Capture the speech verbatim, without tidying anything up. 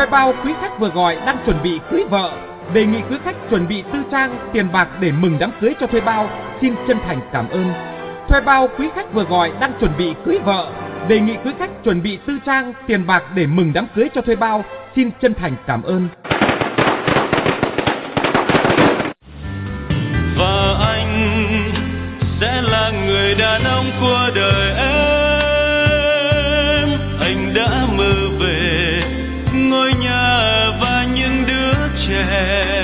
Thuê bao quý khách vừa gọi đang chuẩn bị cưới vợ, đề nghị quý khách chuẩn bị tư trang, tiền bạc để mừng đám cưới cho thuê bao. Xin chân thành cảm ơn. Thuê bao quý khách vừa gọi đang chuẩn bị cưới vợ, đề nghị quý khách chuẩn bị tư trang, tiền bạc để mừng đám cưới cho thuê bao. Xin chân thành cảm ơn. Và anh sẽ là người đàn ông của đời em. Anh đã mơ về ngôi nhà và những đứa trẻ.